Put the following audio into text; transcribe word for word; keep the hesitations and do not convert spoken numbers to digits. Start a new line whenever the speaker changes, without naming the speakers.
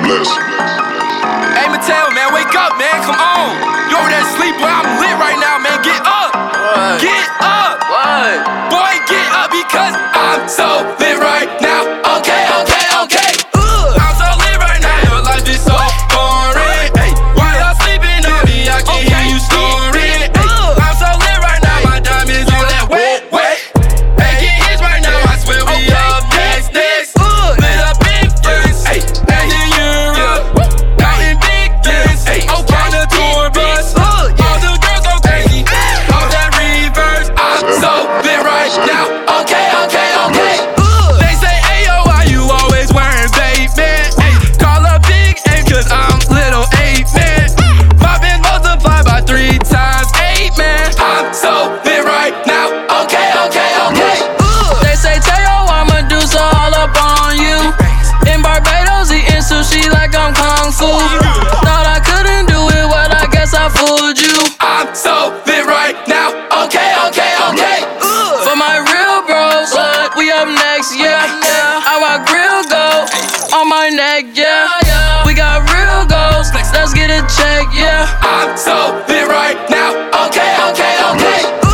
bless.
Hey, Mateo, man, wake up, man. Come on. You over there asleep, boy. I'm lit right now, man. Get up.
What?
Get up.
What?
Boy, get up because I'm so lit right now. Okay, okay, okay. Ugh. I'm so lit right now. Your life is so boring. Hey, while you're sleeping on me, I can hear you snoring. Hey, I'm so lit right now. My diamonds on that wet, wet. Making hits right now. I swear we up next, next. Lit up in France. Hey, and in Europe. Counting big things. Hey, on the tour bus. All the girls go crazy. All that reverse. I'm so lit right now. Okay, okay, okay. They say, ayo, why you always wearing vape, man? Ay, call up Big A, cause I'm little eight, man. Five been multiplied by three times eight, man. I'm so lit right now. Okay, okay, okay.
They say Teo, I'ma do so all up on you. In Barbados, eating sushi like I'm Kung Fu. Thought I couldn't do it, well, I guess I fooled you.
I'm so lit right now. Okay, okay, okay.
For my real bros, we up next, yeah. How my grill go on my neck, yeah. We got real goals, let's get a check, yeah.
I'm so lit right now. Okay, okay, okay.